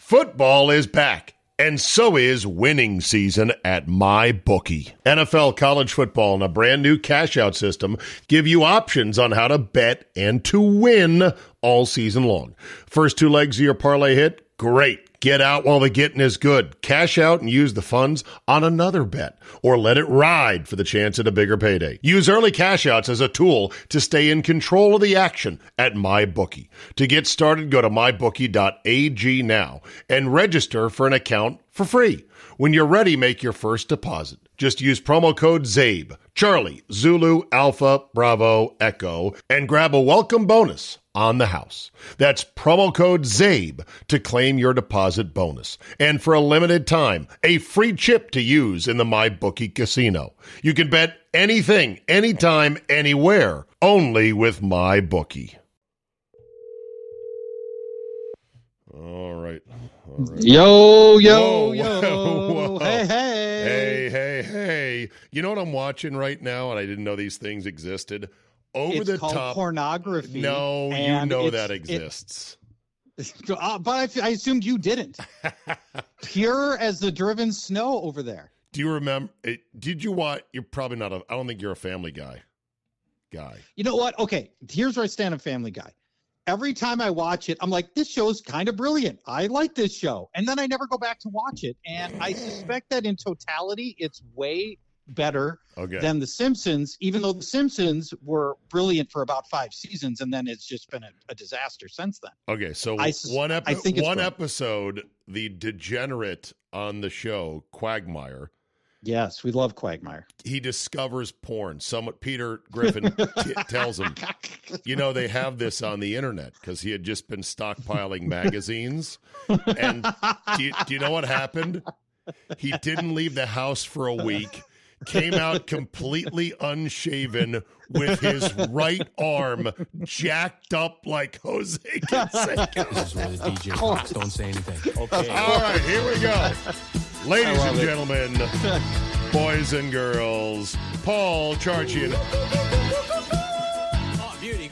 Football is back, and so is winning season at MyBookie. NFL, college football, and a brand new cash-out system give you options on how to bet and to win all season long. First two legs of your parlay hit? Great. Get out while the getting is good. Cash out and use the funds on another bet, or let it ride for the chance at a bigger payday. Use early cash outs as a tool to stay in control of the action at MyBookie. To get started, go to mybookie.ag now and register for an account for free. When you're ready, make your first deposit. Just use promo code ZABE, Charlie, Zulu, Alpha, Bravo, Echo, and grab a welcome bonus on the house. That's promo code ZABE to claim your deposit bonus. And for a limited time, a free chip to use in the MyBookie casino. You can bet anything, anytime, anywhere, only with MyBookie. All right. Yo. Whoa. Hey. You know what I'm watching right now, and I didn't know these things existed? It's the called top pornography. No, you know that exists. But I assumed you didn't. Pure as the driven snow over there. Do you remember? Did you watch? You're probably not I don't think you're a Family Guy. You know what? Okay, here's where I stand on Family Guy. Every time I watch it, I'm like, this show's kind of brilliant. I like this show. And then I never go back to watch it. And I suspect that in totality, it's way better than The Simpsons, even though The Simpsons were brilliant for about 5 seasons, and then it's just been a disaster since then. Okay, so one episode, the degenerate on the show, Quagmire. Yes, we love Quagmire. He discovers porn. Peter Griffin tells him, they have this on the internet because he had just been stockpiling magazines. And do you know what happened? He didn't leave the house for a week. Came out completely unshaven with his right arm jacked up like Jose Canseco. This is where the DJ talks. Don't say anything. Okay. All right, here we go. Ladies and gentlemen, boys and girls, Paul Charchian. Oh, beauty,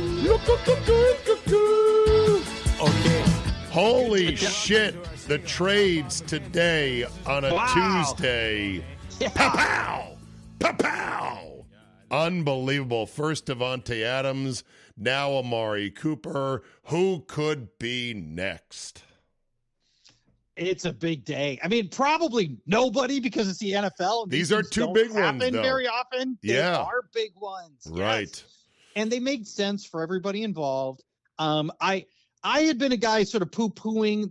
go. Okay. Holy shit, the trades today on a Tuesday. Yeah. Pow! Pow! Unbelievable. First Davante Adams, now Amari Cooper. Who could be next? It's a big day. I mean, probably nobody because it's the NFL. And these are two big ones, though. Very often. They are big ones. Right. Yes. And they make sense for everybody involved. I had been a guy sort of poo-pooing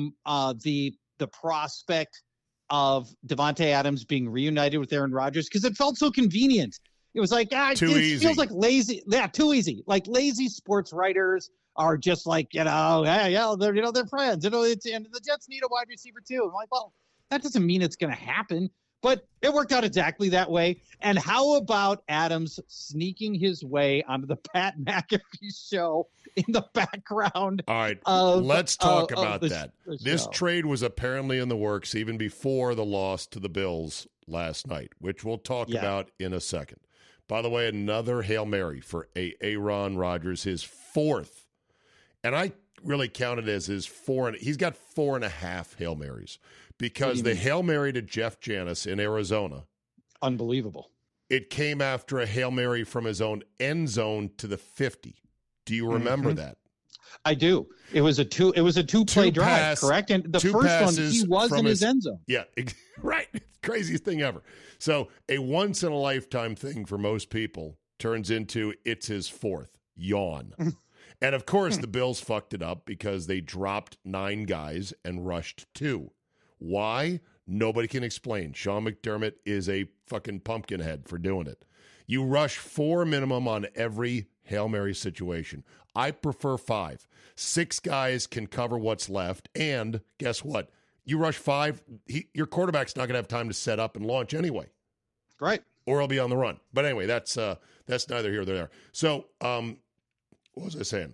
the prospect of Davante Adams being reunited with Aaron Rodgers because it felt so convenient. It was like, it feels like lazy. Yeah, too easy. Like lazy sports writers are just like, they're friends. And the Jets need a wide receiver too. I'm like, well, that doesn't mean it's going to happen. But it worked out exactly that way. And how about Adams sneaking his way onto the Pat McAfee show in the background? All right, let's talk about that. This trade was apparently in the works even before the loss to the Bills last night, which we'll talk about in a second. By the way, another Hail Mary for Aaron Rodgers, his fourth. And I really counted as his he's got 4.5 Hail Marys. Because the Hail Mary to Jeff Janis in Arizona. Unbelievable. It came after a Hail Mary from his own end zone to the 50. Do you remember that? I do. It was a two-play drive, correct? And the first one, he was in his end zone. Yeah, right. Craziest thing ever. So a once-in-a-lifetime thing for most people turns into it's his fourth. Yawn. And, of course, the Bills fucked it up because they dropped 9 guys and rushed 2. Why? Nobody can explain. Sean McDermott is a fucking pumpkin head for doing it. You rush 4 minimum on every Hail Mary situation. I prefer 5. 6 guys can cover what's left. And guess what? You rush 5, your quarterback's not going to have time to set up and launch anyway. Right. Or he'll be on the run. But anyway, that's neither here nor there. So, what was I saying?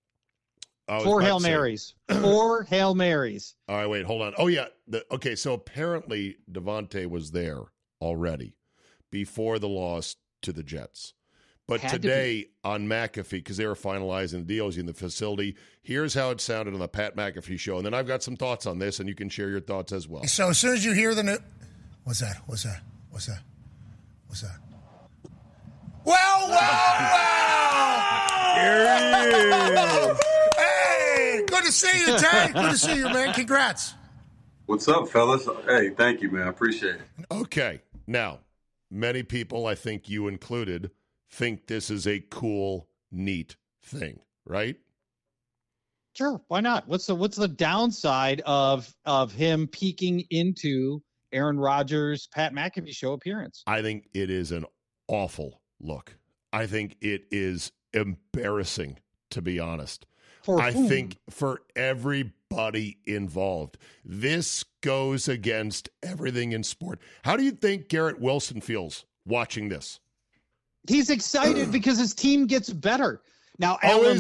4 Hail Marys. 4 Hail Marys. All right, wait, hold on. Oh, yeah. So apparently Davante was there already before the loss to the Jets. But today on McAfee, because they were finalizing the deals in the facility, here's how it sounded on the Pat McAfee show. And then I've got some thoughts on this, and you can share your thoughts as well. So as soon as you hear the new... What's that? Well! Here he is. Hey, good to see you, Tay. Good to see you, man. Congrats. What's up, fellas? Hey, thank you, man. I appreciate it. Okay. Now, many people, I think you included, think this is a cool, neat thing, right? Sure, why not? What's the downside of him peeking into Aaron Rodgers' Pat McAfee show appearance? I think it is an awful look. I think it is embarrassing, to be honest. I think for everybody involved, this goes against everything in sport. How do you think Garrett Wilson feels watching this? He's excited because his team gets better. Now, Alan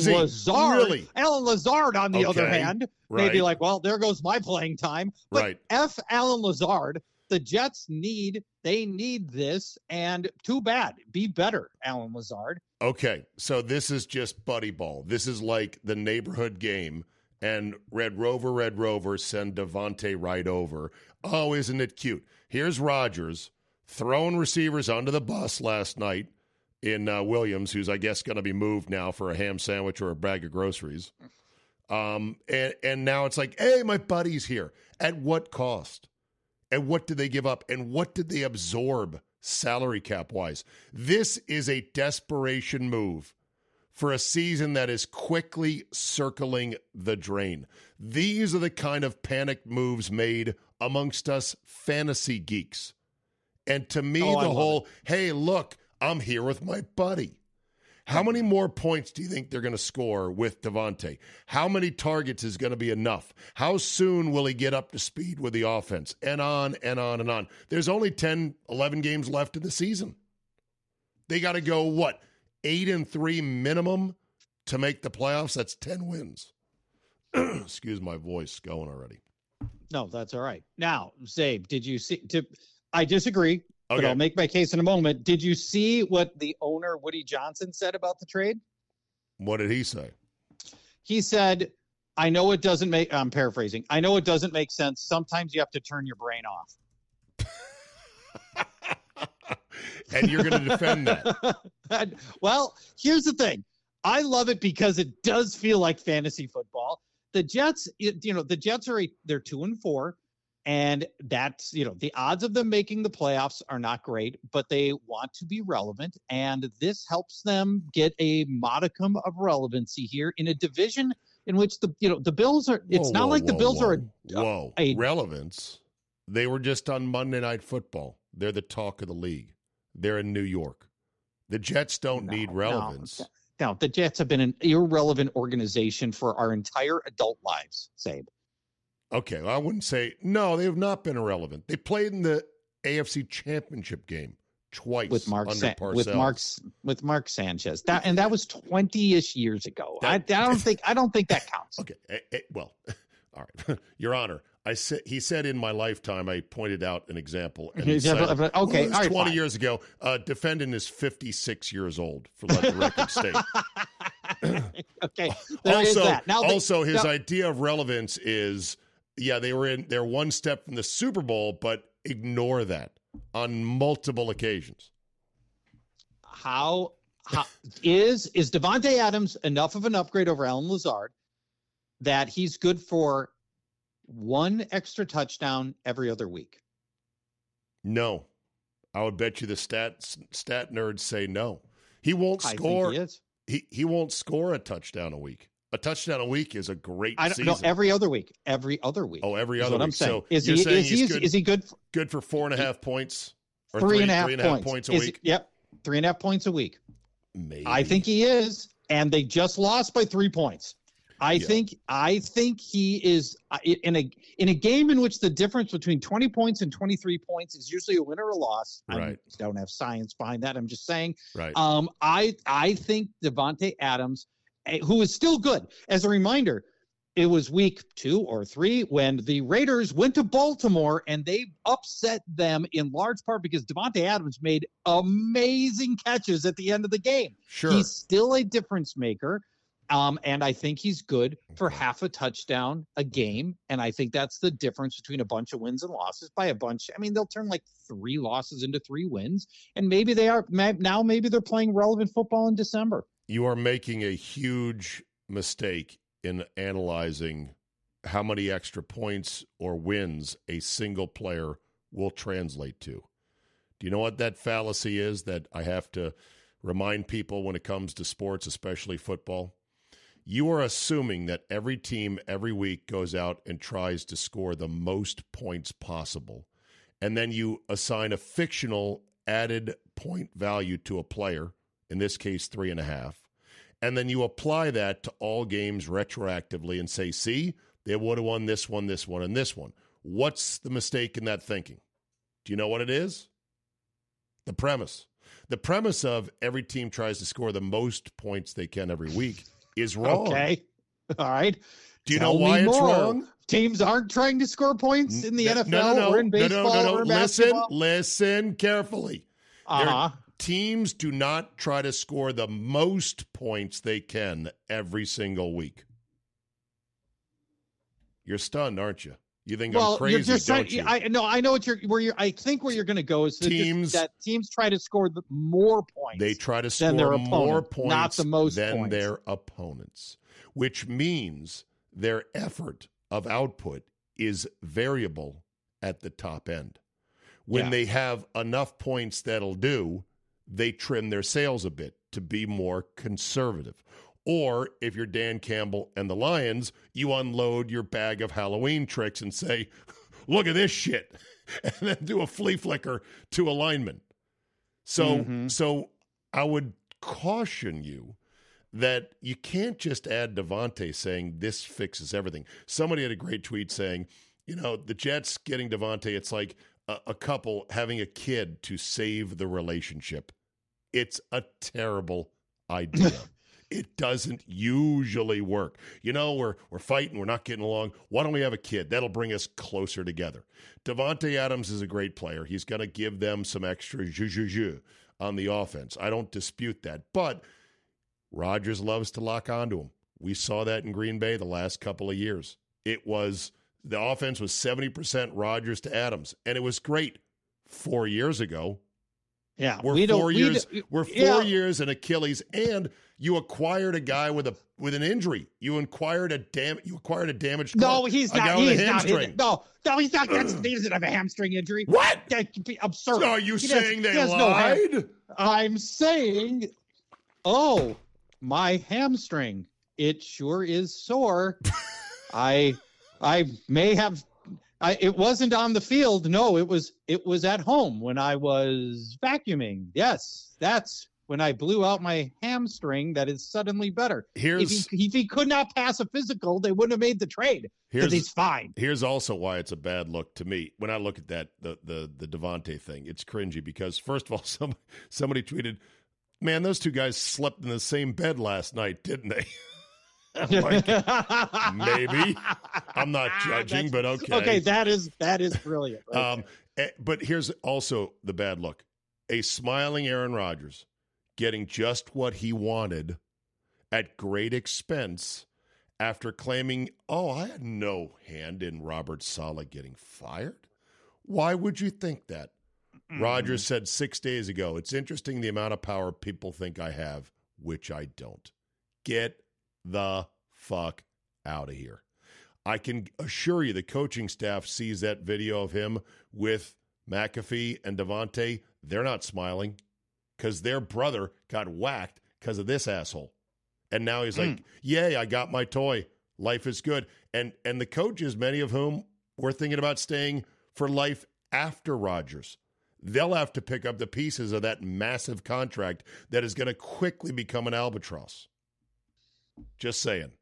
Lazard, on the other hand, may be like, well, there goes my playing time. But F. Alan Lazard, the Jets need this, and too bad. Be better, Alan Lazard. Okay, so this is just buddy ball. This is like the neighborhood game, and Red Rover, send Devontae right over. Oh, isn't it cute? Here's Rodgers throwing receivers onto the bus last night in Williams, who's, I guess, going to be moved now for a ham sandwich or a bag of groceries. And now it's like, hey, my buddy's here. At what cost? And what did they give up? And what did they absorb salary cap-wise? This is a desperation move for a season that is quickly circling the drain. These are the kind of panic moves made amongst us fantasy geeks. And to me, hey, look, I'm here with my buddy. How many more points do you think they're going to score with Devontae? How many targets is going to be enough? How soon will he get up to speed with the offense? And on and on and on. There's only 10, 11 games left in the season. They got to go, 8-3 minimum to make the playoffs? That's 10 wins. Excuse my voice going already. No, that's all right. Now, Zabe, did you see... I disagree. But I'll make my case in a moment. Did you see what the owner, Woody Johnson, said about the trade? What did he say? He said, I'm paraphrasing. I know it doesn't make sense. Sometimes you have to turn your brain off. And you're going to defend that. Well, here's the thing. I love it because it does feel like fantasy football. The Jets, they're 2-4. And that's, the odds of them making the playoffs are not great, but they want to be relevant. And this helps them get a modicum of relevancy here in a division in which the Bills are. It's not like the Bills are a relevance. They were just on Monday Night Football. They're the talk of the league. They're in New York. The Jets don't need relevance. No, the Jets have been an irrelevant organization for our entire adult lives, Sabe. Okay, well, I wouldn't say no. They have not been irrelevant. They played in the AFC Championship game twice with Mark Parcells. with Mark Sanchez. That was 20-ish years ago. I don't think that counts. Okay, well, all right, Your Honor. He said in my lifetime. I pointed out an example. And he said, okay, all right, 20 fine. years ago. Defendant is 56 years old. For let the record state. Okay. Is that. Now his idea of relevance is. Yeah, they're one step from the Super Bowl, but ignore that on multiple occasions. How is Devontae Adams enough of an upgrade over Alan Lazard that he's good for one extra touchdown every other week? No. I would bet you the stat nerds say no. He won't score. I think he is. He won't score a touchdown a week. A touchdown a week is a great season. No, every other week. Every other week. Oh, every other week. I'm saying. So is he good? Good for 4.5 points? Or 3.5 points a week? Yep. 3.5 points a week. Maybe. I think he is. And they just lost by 3 points. I think he is in a game in which the difference between 20 points and 23 points is usually a win or a loss. Right. I don't have science behind that. I'm just saying. Right. I think Devontae Adams, who is still good. As a reminder, it was week 2 or 3 when the Raiders went to Baltimore and they upset them in large part because Davante Adams made amazing catches at the end of the game. Sure. He's still a difference maker. And I think he's good for half a touchdown a game. And I think that's the difference between a bunch of wins and losses by a bunch. I mean, they'll turn like 3 losses into 3 wins. And maybe they're playing relevant football in December. You are making a huge mistake in analyzing how many extra points or wins a single player will translate to. Do you know what that fallacy is that I have to remind people when it comes to sports, especially football? You are assuming that every team every week goes out and tries to score the most points possible. And then you assign a fictional added point value to a player, in this case 3.5. And then you apply that to all games retroactively and say, see, they would have won this one, and this one. What's the mistake in that thinking? Do you know what it is? The premise. The premise of every team tries to score the most points they can every week is wrong. Okay. All right. Do you know why it's wrong? Teams aren't trying to score points in the NFL or in baseball or in basketball. Listen carefully. Uh-huh. Teams do not try to score the most points they can every single week. You're stunned, aren't you? You think I'm crazy, don't you? I know I think where you're going to go is that teams try to score more points. They try to score more points not the most than points. Their opponents, which means their effort of output is variable at the top end. When they have enough points that'll do, they trim their sails a bit to be more conservative. Or if you're Dan Campbell and the Lions, you unload your bag of Halloween tricks and say, look at this shit, and then do a flea flicker to a lineman. So I would caution you that you can't just add Davante saying this fixes everything. Somebody had a great tweet saying, the Jets getting Davante, it's like a couple having a kid to save the relationship. It's a terrible idea. It doesn't usually work. We're fighting. We're not getting along. Why don't we have a kid? That'll bring us closer together. Davante Adams is a great player. He's going to give them some extra zhuzh on the offense. I don't dispute that. But Rodgers loves to lock onto him. We saw that in Green Bay the last couple of years. The offense was 70% Rodgers to Adams, and it was great 4 years ago. Yeah, we're 4 years in Achilles, and you acquired a guy with an injury. You acquired a damaged. No, he's not. He he's not. He's not. He doesn't have a hamstring injury. What? That'd be absurd. So are you saying they lied? I'm saying, my hamstring. It sure is sore. I may have. It wasn't on the field. No, it was at home when I was vacuuming. Yes, that's when I blew out my hamstring. That is suddenly better. If he could not pass a physical, they wouldn't have made the trade because he's fine. Here's also why it's a bad look to me. When I look at that, the Davante thing, it's cringy because, first of all, somebody tweeted, man, those two guys slept in the same bed last night, didn't they? Like, maybe. I'm not judging, but okay. Okay, that is brilliant. Right but here's also the bad look. A smiling Aaron Rodgers getting just what he wanted at great expense after claiming, I had no hand in Robert Saleh getting fired. Why would you think that? Rodgers said 6 days ago, it's interesting the amount of power people think I have, which I don't. Get the fuck out of here. I can assure you the coaching staff sees that video of him with McAfee and Davante. They're not smiling because their brother got whacked because of this asshole. And now he's like, yay, I got my toy. Life is good. And the coaches, many of whom were thinking about staying for life after Rodgers, they'll have to pick up the pieces of that massive contract that is going to quickly become an albatross. Just saying.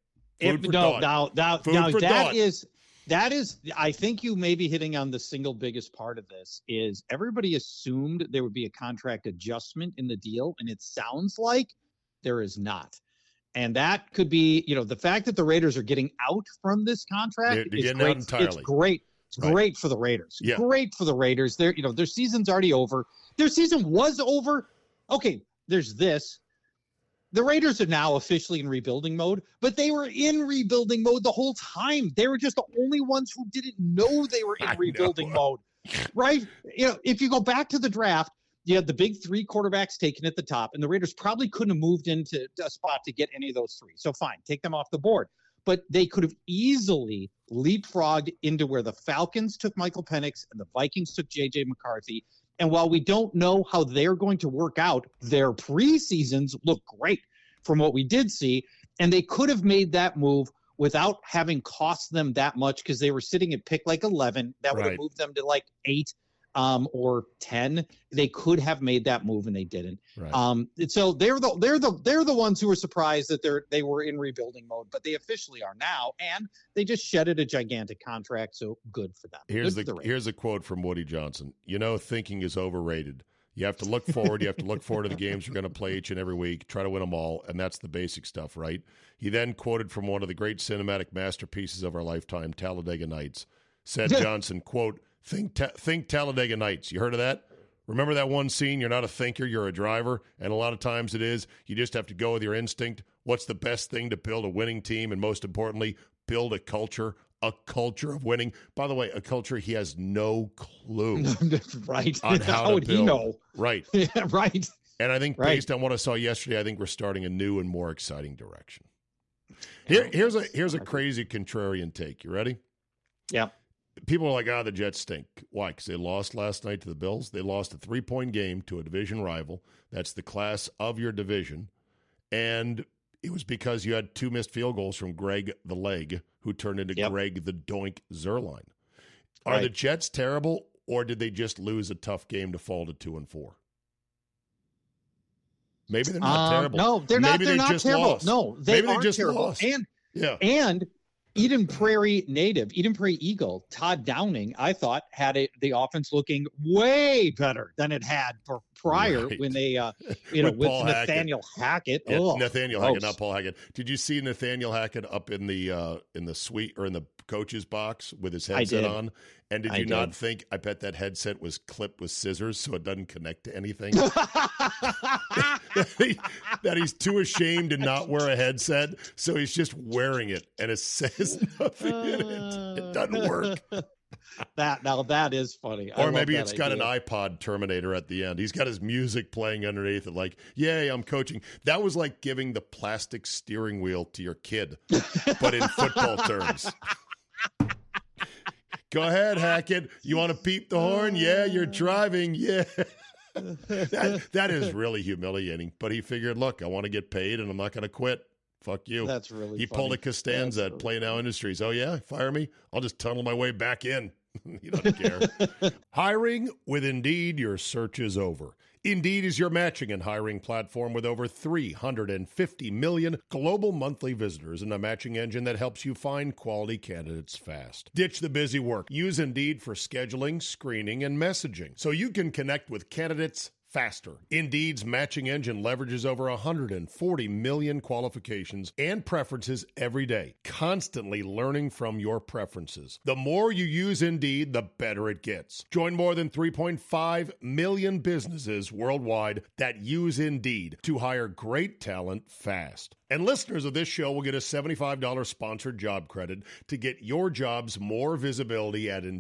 That is, I think you may be hitting on the single biggest part of this is everybody assumed there would be a contract adjustment in the deal, and it sounds like there is not. And that could be, the fact that the Raiders are getting out from this contract is great. It's great. It's great for the Raiders. Yeah. Great for the Raiders. Their season's already over. Their season was over. Okay, there's this. The Raiders are now officially in rebuilding mode, but they were in rebuilding mode the whole time. They were just the only ones who didn't know they were in rebuilding mode, right? If you go back to the draft, you had the big three quarterbacks taken at the top, and the Raiders probably couldn't have moved into a spot to get any of those three. So fine, take them off the board. But they could have easily leapfrogged into where the Falcons took Michael Penix and the Vikings took J.J. McCarthy. And while we don't know how they're going to work out, their preseasons look great from what we did see. And they could have made that move without having cost them that much because they were sitting at pick like 11. That would have moved them to like 8 or 10. They could have made that move and they didn't. Right. So they're the ones who were surprised that they were in rebuilding mode, but they officially are now, and they just shedded a gigantic contract. So good for them. Here's a quote from Woody Johnson. Thinking is overrated. You have to look forward. You have to look forward to the games you're going to play each and every week, try to win them all, and that's the basic stuff, right? He then quoted from one of the great cinematic masterpieces of our lifetime, Talladega Nights. Said Johnson, quote, Think Talladega Nights. You heard of that? Remember that one scene? You're not a thinker, you're a driver. And a lot of times it is. You just have to go with your instinct. What's the best thing to build a winning team? And most importantly, build a culture of winning. By the way, a culture he has no clue right. on how would to build. He know? Right. Yeah, right. And I think based on what I saw yesterday, I think we're starting a new and more exciting direction. Here's a crazy contrarian take. You ready? Yeah. People are like, the Jets stink. Why? Because they lost last night to the Bills. They lost a 3-point game to a division rival. That's the class of your division. And it was because you had 2 missed field goals from Greg the Leg, who turned into Greg the Doink Zerline. Are the Jets terrible, or did they just lose a tough game to fall to 2-4? Maybe they're not terrible. No, they're not. They're not terrible. Lost. No, they aren't just terrible. Lost. And Eden Prairie native, Eden Prairie Eagle, Todd Downing, I thought had the offense looking way better than it had prior when they, with Nathaniel Hackett. Yeah, Nathaniel Hackett, not Paul Hackett. Did you see Nathaniel Hackett up in the suite or in the coach's box with his headset on? And did you not think, I bet that headset was clipped with scissors so it doesn't connect to anything? that he's too ashamed to not wear a headset, so he's just wearing it, and it says nothing in it. It doesn't work. That is funny. Or maybe it's got an iPod Terminator at the end. He's got his music playing underneath it like, yay, I'm coaching. That was like giving the plastic steering wheel to your kid, but in football terms. Go ahead, Hackett. You want to peep the horn? Yeah, you're driving. Yeah. That is really humiliating. But he figured, look, I want to get paid, and I'm not going to quit. Fuck you. That's really He pulled a Costanza at Play Now Industries. Oh, yeah? Fire me? I'll just tunnel my way back in. He doesn't care. Hiring with Indeed, your search is over. Indeed is your matching and hiring platform with over 350 million global monthly visitors and a matching engine that helps you find quality candidates fast. Ditch the busy work. Use Indeed for scheduling, screening, and messaging so you can connect with candidates faster. Indeed's matching engine leverages over 140 million qualifications and preferences every day, constantly learning from your preferences. The more you use Indeed, the better it gets. Join more than 3.5 million businesses worldwide that use Indeed to hire great talent fast. And listeners of this show will get a $75 sponsored job credit to get your jobs more visibility at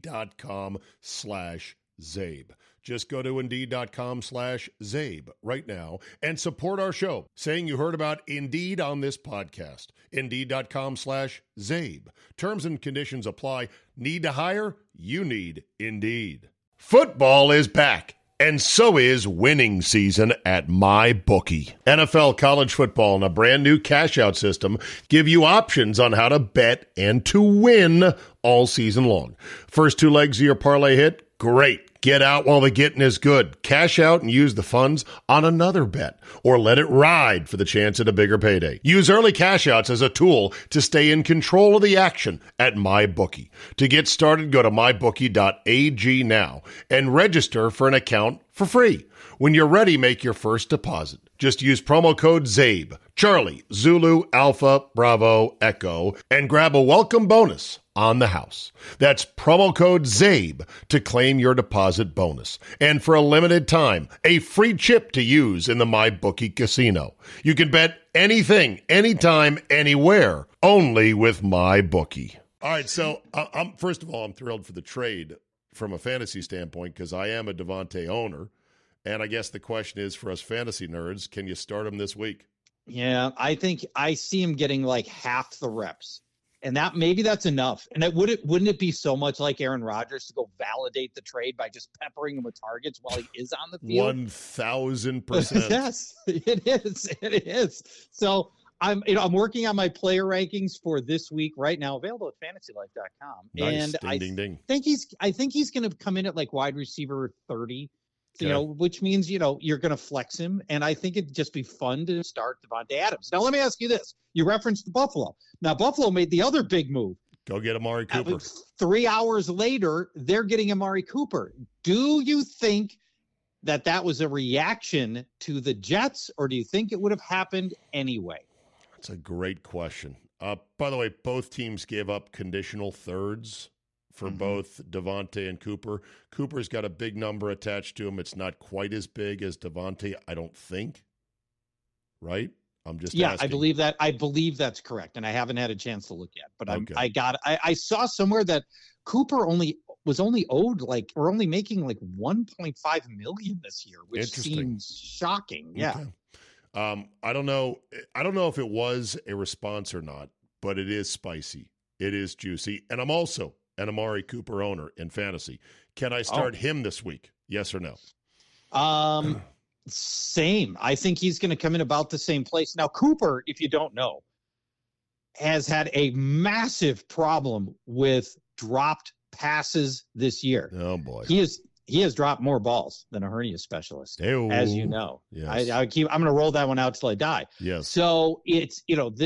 Indeed.com/Zabe. Just go to Indeed.com/Zabe right now and support our show, saying you heard about Indeed on this podcast. Indeed.com/Zabe. Terms and conditions apply. Need to hire? You need Indeed. Football is back, and so is winning season at MyBookie. NFL, college football, and a brand new cash-out system give you options on how to bet and to win all season long. First 2 legs of your parlay hit? Great. Get out while the getting is good. Cash out and use the funds on another bet, or let it ride for the chance at a bigger payday. Use early cash outs as a tool to stay in control of the action at MyBookie. To get started, go to mybookie.ag now and register for an account for free. When you're ready, make your first deposit. Just use promo code ZABE, Charlie, Zulu, Alpha, Bravo, Echo, and grab a welcome bonus on the house. That's promo code ZABE to claim your deposit bonus. And for a limited time, a free chip to use in the MyBookie casino. You can bet anything, anytime, anywhere, only with MyBookie. All right, so first of all, I'm thrilled for the trade from a fantasy standpoint because I am a Davante owner. And I guess the question is for us fantasy nerds, can you start him this week? Yeah, I think I see him getting like half the reps. And maybe that's enough. And wouldn't it be so much like Aaron Rodgers to go validate the trade by just peppering him with targets while he is on the field? 1,000%. Yes, it is. It is. So I'm working on my player rankings for this week right now, available at fantasylife.com. Nice. And Ding. I think he's going to come in at like wide receiver 30. Okay. Which means, you're going to flex him. And I think it'd just be fun to start Davante Adams. Now, let me ask you this. You referenced Buffalo. Now, Buffalo made the other big move. Go get Amari Cooper. 3 hours later, they're getting Amari Cooper. Do you think that was a reaction to the Jets, or do you think it would have happened anyway? That's a great question. By the way, both teams gave up conditional thirds for both Davante and Cooper. Cooper's got a big number attached to him. It's not quite as big as Davante, I don't think. Right? I'm just asking. I believe that's correct, and I haven't had a chance to look yet. But Okay. I saw somewhere that Cooper was only making like $1.5 million this year, which seems shocking. Yeah. Okay. I don't know if it was a response or not, but it is spicy. It is juicy, and I'm also an Amari Cooper owner in fantasy. Can I start him this week? Yes or no? Same. I think he's going to come in about the same place. Now, Cooper, if you don't know, has had a massive problem with dropped passes this year. Oh boy. He has dropped more balls than a hernia specialist, Ew. as you know. Yes. I'm going to roll that one out till I die. Yes. So it's,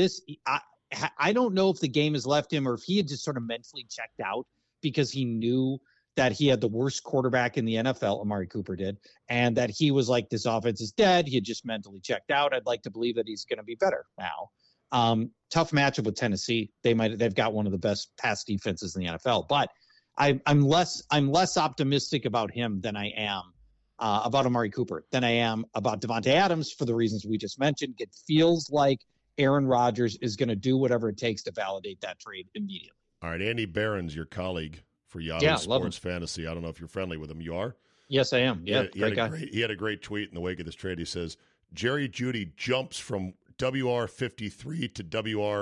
I don't know if the game has left him or if he had just sort of mentally checked out because he knew that he had the worst quarterback in the NFL, Amari Cooper did, and that he was like, this offense is dead. He had just mentally checked out. I'd like to believe that he's going to be better now. Tough matchup with Tennessee. They've got one of the best pass defenses in the NFL, but I'm less optimistic about him than I am about Amari Cooper than I am about Davante Adams for the reasons we just mentioned. It feels like Aaron Rodgers is going to do whatever it takes to validate that trade immediately. All right, Andy Behrens, your colleague for Yahoo Sports Fantasy. I don't know if you're friendly with him. You are? Yes, I am. Yeah, great guy. He had a great tweet in the wake of this trade. He says, Jerry Jeudy jumps from WR53 to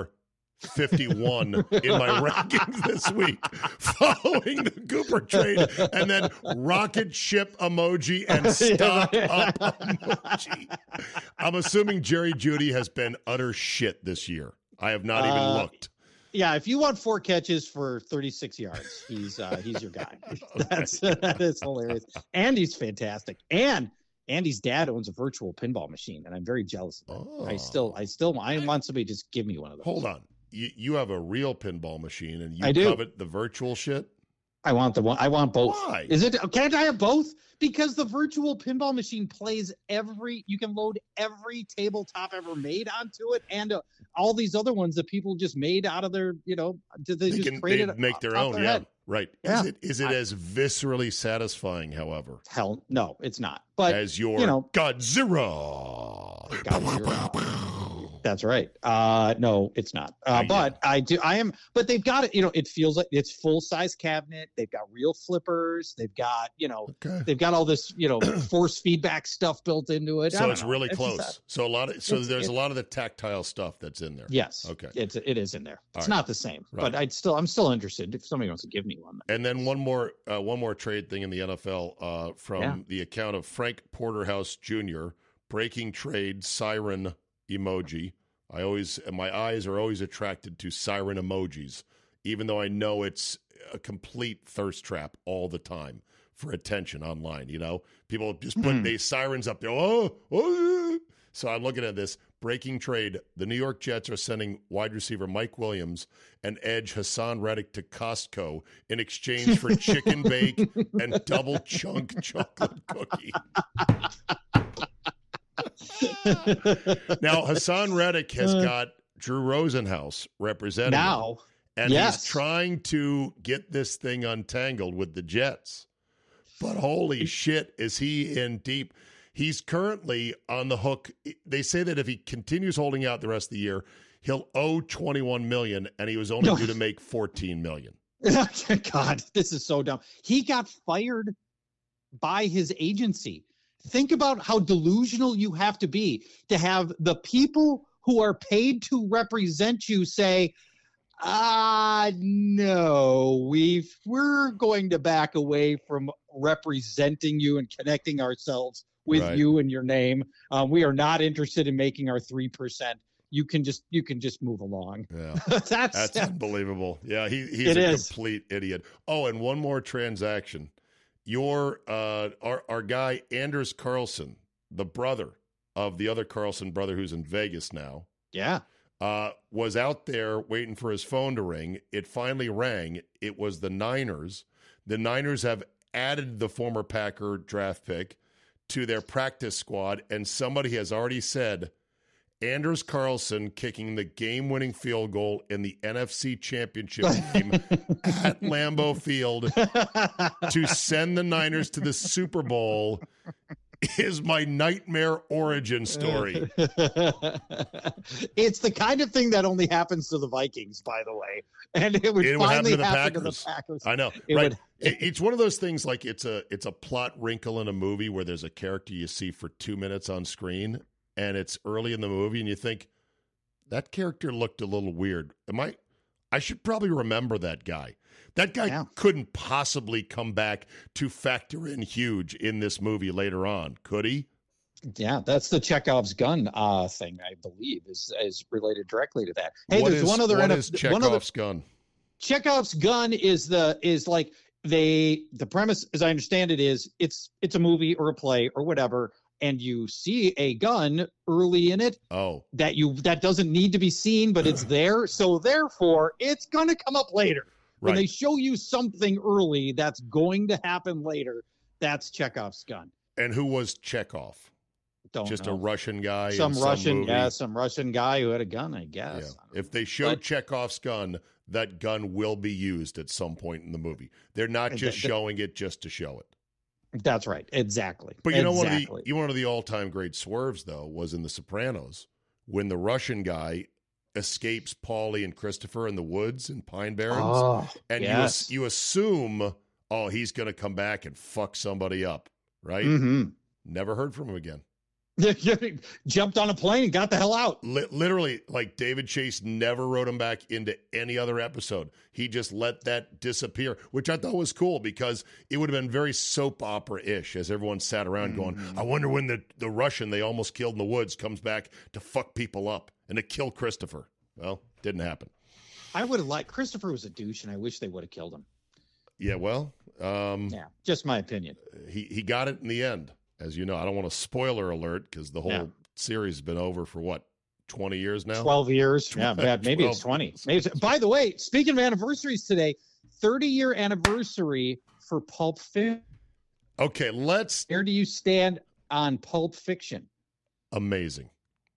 WR51 in my rankings this week following the Cooper trade, and then rocket ship emoji and stock up emoji. I'm assuming Jerry Jeudy has been utter shit this year. I have not even looked. Yeah, if you want 4 catches for 36 yards, he's your guy. That is hilarious. Andy's fantastic. And Andy's dad owns a virtual pinball machine, and I'm very jealous of that. I want somebody to just give me one of those. Hold on. You have a real pinball machine, and you covet the virtual shit? I want the one. I want both. Why? Can't I have both? Because the virtual pinball machine plays you can load every tabletop ever made onto it, and all these other ones that people just made out of their, they make their own. Yeah, right. Yeah. Is it as viscerally satisfying? However, hell, no, it's not. But as your Godzilla. That's right. No, it's not. But but they've got it, it feels like it's full size cabinet. They've got real flippers. They've got, they've got all this, force feedback stuff built into it. So it's really close. There's a lot of the tactile stuff that's in there. Yes. Okay. It is in there. It's right. not the same, Right. but I'm still interested if somebody wants to give me one. And then one more trade thing in the NFL from the account of Frank Porterhouse Jr. Breaking trade siren emoji. My eyes are always attracted to siren emojis, even though I know it's a complete thirst trap all the time for attention online. People just put these sirens up there. Oh. So I'm looking at this breaking trade. The New York Jets are sending wide receiver Mike Williams and edge Hassan Reddick to Costco in exchange for chicken bake and double chunk chocolate cookie. Now, Hassan Reddick has got Drew Rosenhaus representing him, Now, and yes. he's trying to get this thing untangled with the Jets. But holy shit, is he in deep? He's currently on the hook. They say that if he continues holding out the rest of the year, he'll owe $21 million, and he was only due to make $14 million. God, this is so dumb. He got fired by his agency. Think about how delusional you have to be to have the people who are paid to represent you say, no, we're going to back away from representing you and connecting ourselves with you and your name. We are not interested in making our 3%. You can just move along. Yeah, that's unbelievable. Yeah, he's a complete idiot. Oh, and one more transaction. Your our guy Anders Carlson, the brother of the other Carlson brother who's in Vegas now. Yeah. Was out there waiting for his phone to ring. It finally rang. It was the Niners. The Niners have added the former Packer draft pick to their practice squad, and somebody has already said Anders Carlson kicking the game-winning field goal in the NFC Championship game at Lambeau Field to send the Niners to the Super Bowl is my nightmare origin story. It's the kind of thing that only happens to the Vikings, by the way. And it would finally happen to the Packers. I know, right? It's one of those things like it's a plot wrinkle in a movie where there's a character you see for 2 minutes on screen, and it's early in the movie, and you think, that character looked a little weird. I should probably remember that guy. That guy couldn't possibly come back to factor in huge in this movie later on, could he? Yeah, that's the Chekhov's gun thing, I believe, is related directly to that. Hey, What there's one other Chekhov's gun? Chekhov's gun is like the premise, as I understand it, is it's a movie or a play or whatever, and you see a gun early in it. Oh, that doesn't need to be seen, but it's there. So therefore, it's gonna come up later. When they show you something early that's going to happen later, that's Chekhov's gun. And who was Chekhov? Just a Russian guy. Some Russian guy who had a gun, I guess. Yeah. If they show Chekhov's gun, that gun will be used at some point in the movie. They're not just showing it just to show it. That's right. Exactly. But one of the all-time great swerves, though, was in The Sopranos when the Russian guy escapes Paulie and Christopher in the woods in Pine Barrens. You assume, he's going to come back and fuck somebody up, right? Mm-hmm. Never heard from him again. Jumped on a plane and got the hell out. Literally, like David Chase never wrote him back into any other episode. He just let that disappear, which I thought was cool because it would have been very soap opera-ish as everyone sat around going, I wonder when the Russian they almost killed in the woods comes back to fuck people up and to kill Christopher. Well, didn't happen. I would have liked Christopher was a douche, and I wish they would have killed him. Yeah, well, just my opinion. He got it in the end. As you know, I don't want to spoiler alert because the whole series has been over for 20 years now? 12 years. Yeah, maybe it's 20. By the way, speaking of anniversaries today, 30-year anniversary for Pulp Fiction. Okay, Where do you stand on Pulp Fiction? Amazing.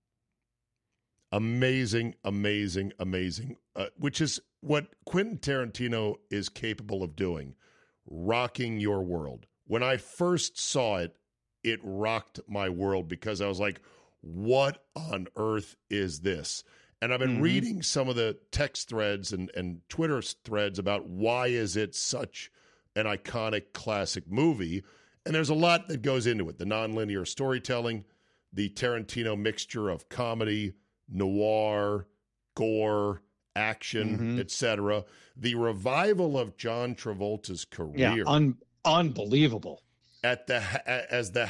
Amazing. Which is what Quentin Tarantino is capable of doing, rocking your world. When I first saw it, it rocked my world because I was like, what on earth is this? And I've been reading some of the text threads and Twitter threads about why is it such an iconic classic movie. And there's a lot that goes into it. The nonlinear storytelling, the Tarantino mixture of comedy, noir, gore, action, etc. The revival of John Travolta's career. Yeah, unbelievable. As the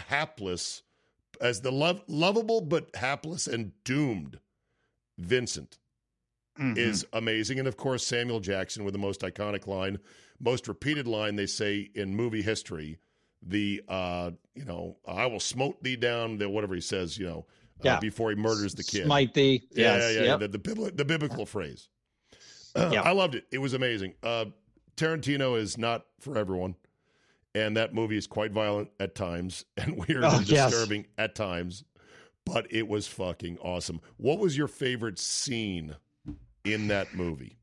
lovable but hapless and doomed Vincent is amazing. And of course, Samuel Jackson with the most iconic line, most repeated line they say in movie history, I will smote thee down, whatever he says, before he murders the kid. Smite thee. The biblical phrase. I loved it. It was amazing. Tarantino is not for everyone. And that movie is quite violent at times and weird and disturbing at times. but it was fucking awesome. What was your favorite scene in that movie?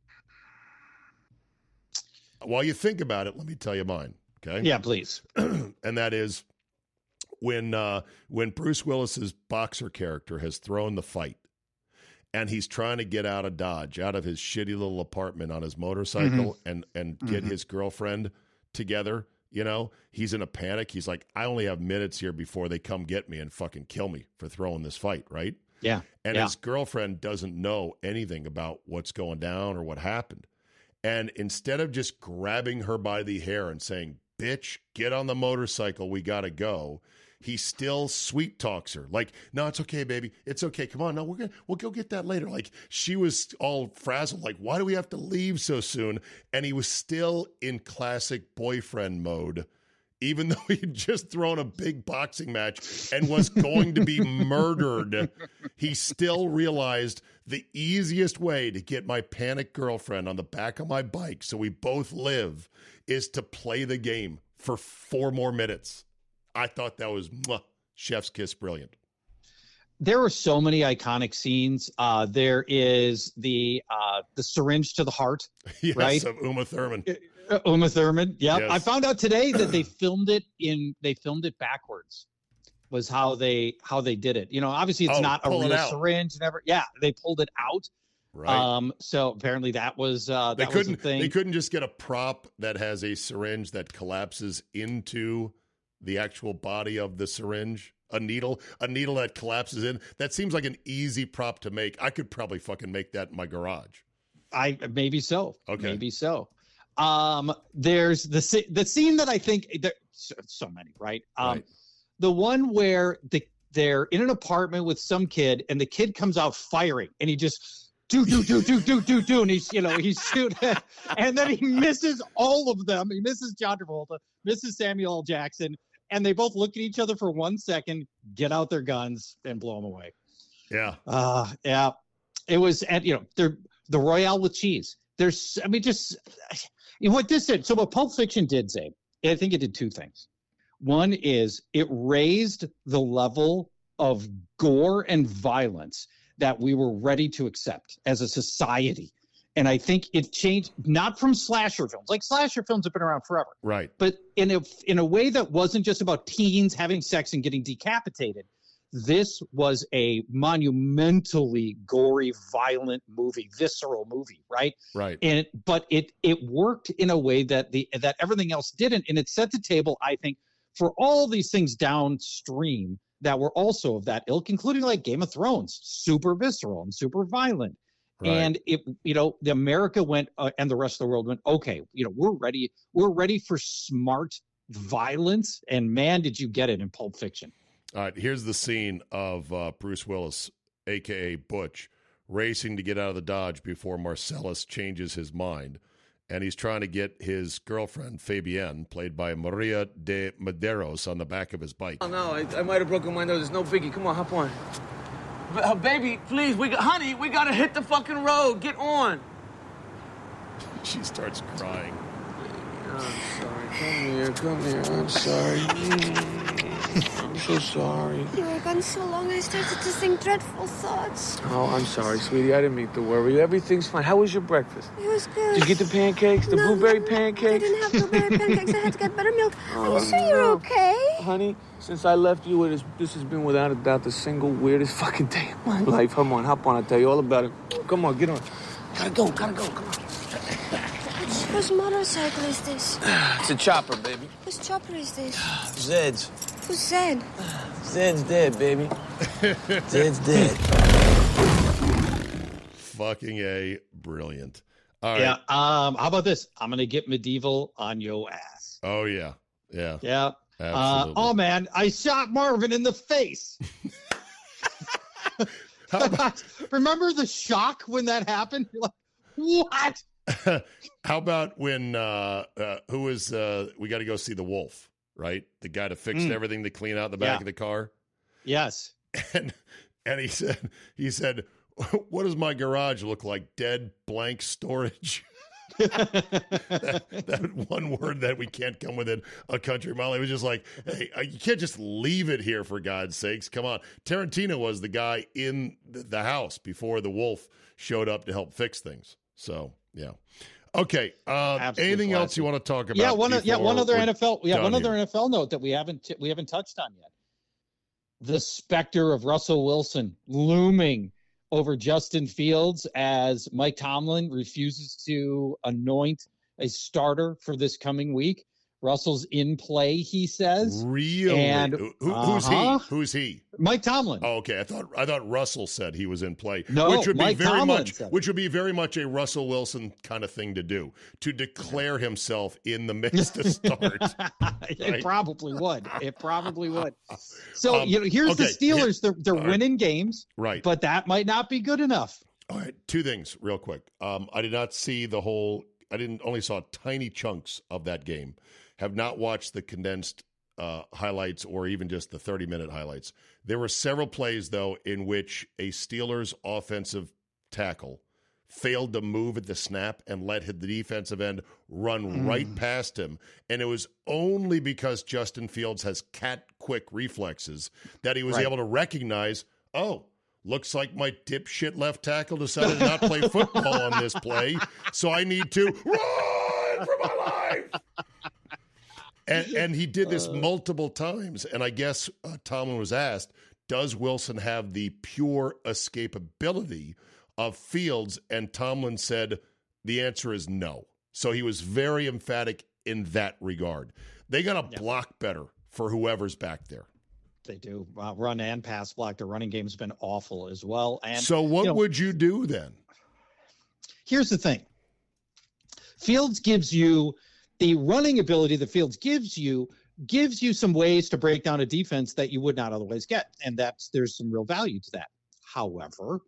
While you think about it, let me tell you mine. Okay. Yeah, please. And that is when Bruce Willis's boxer character has thrown the fight and he's trying to get out of Dodge, out of his shitty little apartment on his motorcycle and get his girlfriend together. You know, he's in a panic. He's like, I only have minutes here before they come get me and fucking kill me for throwing this fight, right? Yeah. And his girlfriend doesn't know anything about what's going down or what happened. And instead of just grabbing her by the hair and saying, bitch, get on the motorcycle, we got to go, he still sweet talks her. Like, no, it's okay, baby. It's okay. Come on. No, we'll go get that later. Like, she was all frazzled. Like, why do we have to leave so soon? And he was still in classic boyfriend mode, even though he'd just thrown a big boxing match and was going to be murdered. He still realized the easiest way to get my panicked girlfriend on the back of my bike so we both live is to play the game for 4 more minutes. I thought that was chef's kiss brilliant. There are so many iconic scenes. There is the syringe to the heart, yes, right? Of Uma Thurman. Uma Thurman. Yeah, Yes. I found out today that they filmed it backwards. Was how they did it. You know, obviously it's not a real syringe. Never. Yeah, they pulled it out. Right. So apparently that was they was couldn't. a thing. They couldn't just get a prop that has a syringe that collapses into the actual body of the syringe. A needle that collapses in. That seems like an easy prop to make. I could probably fucking make that in my garage. Maybe so. Okay. Maybe so. There's the scene that I think so many, right? Right. The one where they're in an apartment with some kid and the kid comes out firing and he just do, and he's shooting and then he misses all of them. He misses John Travolta, misses Samuel L. Jackson, and they both look at each other for 1 second, get out their guns and blow them away. Yeah. Yeah. It was, and they're the Royale with cheese. What this did. So what Pulp Fiction did, Zabe, I think it did 2 things. One is it raised the level of gore and violence that we were ready to accept as a society. And I think it changed, not from slasher films. Like slasher films have been around forever. Right. But in a way that wasn't just about teens having sex and getting decapitated. This was a monumentally gory, violent movie, visceral movie, right? Right. But it worked in a way that everything else didn't, and it set the table, I think, for all these things downstream that were also of that ilk, including like Game of Thrones, super visceral and super violent. Right. And the America went and the rest of the world went, okay, we're ready for smart violence, and man, did you get it in Pulp Fiction. All right, here's the scene of Bruce Willis, a.k.a. Butch, racing to get out of the Dodge before Marcellus changes his mind. And he's trying to get his girlfriend, Fabienne, played by Maria de Medeiros, on the back of his bike. Oh, no, I might have broken my nose. It's no biggie. Come on, hop on. Baby, please, honey, we got to hit the fucking road. Get on. She starts crying. I'm sorry. Come here. I'm sorry. I'm so sorry. You were gone so long, I started to think dreadful thoughts. Oh, I'm sorry, sweetie. I didn't mean to worry. Everything's fine. How was your breakfast? It was good. Did you get the pancakes? The blueberry pancakes? I didn't have blueberry pancakes. I had to get buttermilk. Are you sure you're okay? Honey, since I left you, this has been without a doubt the single weirdest fucking day of my life. Come on, hop on. I'll tell you all about it. Come on, get on. Gotta go. Come on. Whose motorcycle is this? It's a chopper, baby. Whose chopper is this? Zed's. Who's Zed? Zed's dead, baby. Zed's dead. Fucking A, brilliant. All right. Yeah. How about this? I'm gonna get medieval on your ass. Oh yeah. Yeah. Absolutely. Oh man, I shot Marvin in the face. Remember the shock when that happened? You're like, what? How about when who was we got to go see the wolf, right? The guy that fixed everything to clean out the back of the car. Yes. And he said, what does my garage look like? Dead blank storage. that one word that we can't come within a country mile. It was just like, hey, you can't just leave it here for God's sakes. Come on. Tarantino was the guy in the house before the wolf showed up to help fix things. So, yeah. Okay. Anything else you want to talk about? Yeah, one other NFL note that we haven't touched on yet. The specter of Russell Wilson looming over Justin Fields as Mike Tomlin refuses to anoint a starter for this coming week. Russell's in play, he says. Really? And who's he? Who's he? Mike Tomlin. Oh, okay. I thought Russell said he was in play. No, which would Mike be very Tomlin much said it. which would be very much a Russell Wilson kind of thing to do, to declare himself in the midst to start. It probably would. So here's the Steelers. They're winning games, right? But that might not be good enough. All right, two things real quick. I did not see the whole. Only saw tiny chunks of that game. Have not watched the condensed highlights or even just the 30-minute highlights. There were several plays, though, in which a Steelers offensive tackle failed to move at the snap and let the defensive end run right past him. And it was only because Justin Fields has cat-quick reflexes that he was able to recognize, looks like my dipshit left tackle decided to not play football on this play, so I need to run for my life. And he did this multiple times. And I guess Tomlin was asked, does Wilson have the pure escapability of Fields? And Tomlin said, the answer is no. So he was very emphatic in that regard. They got to block better for whoever's back there. They do. Run and pass block. The running game's been awful as well. And so what would you do then? Here's the thing. Fields gives you the running ability that Fields gives you some ways to break down a defense that you would not otherwise get. And there's some real value to that. However,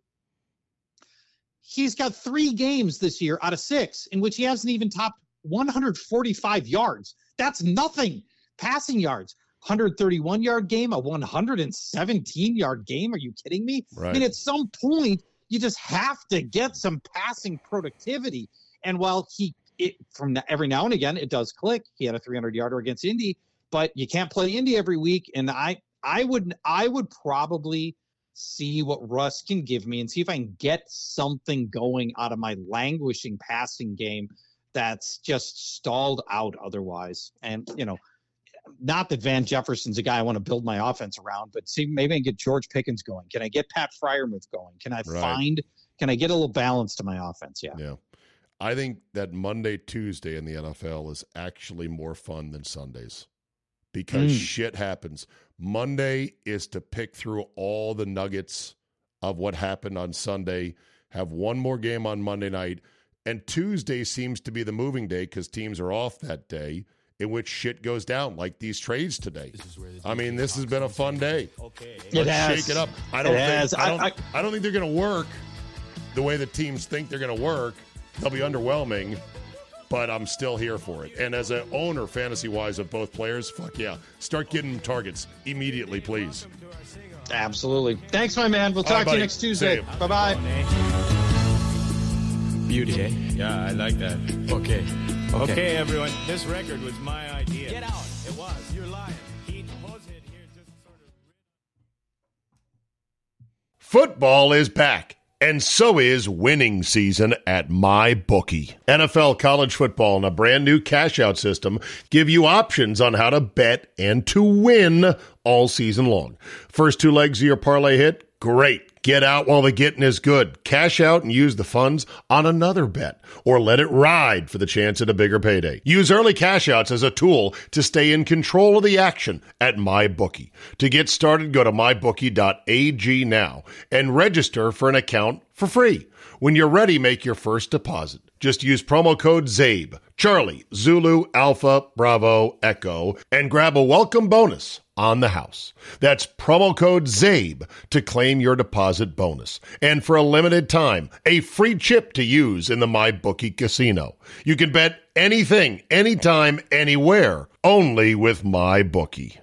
he's got 3 games this year out of 6 in which he hasn't even topped 145 yards. That's nothing. Passing yards. 131-yard game, a 117-yard game. Are you kidding me? Right. I mean, at some point, you just have to get some passing productivity. And while from every now and again, it does click. He had a 300-yarder against Indy, but you can't play Indy every week. And I would probably see what Russ can give me and see if I can get something going out of my languishing passing game that's just stalled out otherwise. And, not that Van Jefferson's a guy I want to build my offense around, but see, maybe I can get George Pickens going. Can I get Pat Freiermuth going? Can I get a little balance to my offense? Yeah. I think that Monday, Tuesday in the NFL is actually more fun than Sundays because shit happens. Monday is to pick through all the nuggets of what happened on Sunday, have one more game on Monday night, and Tuesday seems to be the moving day because teams are off that day, in which shit goes down, like these trades today. This has been a fun day. Okay. Let's shake it up. I don't think they're going to work the way the teams think they're going to work. They'll be underwhelming, but I'm still here for it. And as an owner, fantasy-wise, of both players, fuck yeah. Start getting targets immediately, please. Absolutely. Thanks, my man. We'll talk to you next Tuesday. Bye-bye. Beauty, eh? Yeah, I like that. Okay, everyone. This record was my idea. Get out. It was. You're lying. He was it here just sort of. Football is back. And so is winning season at MyBookie. NFL, college football, and a brand new cash-out system give you options on how to bet and to win all season long. First 2 legs of your parlay hit? Great. Get out while the getting is good. Cash out and use the funds on another bet, or let it ride for the chance at a bigger payday. Use early cash outs as a tool to stay in control of the action at MyBookie. To get started, go to mybookie.ag now and register for an account for free. When you're ready, make your first deposit. Just use promo code ZABE, Charlie, Zulu, Alpha, Bravo, Echo, and grab a welcome bonus on the house. That's promo code ZABE to claim your deposit bonus. And for a limited time, a free chip to use in the MyBookie casino. You can bet anything, anytime, anywhere, only with MyBookie.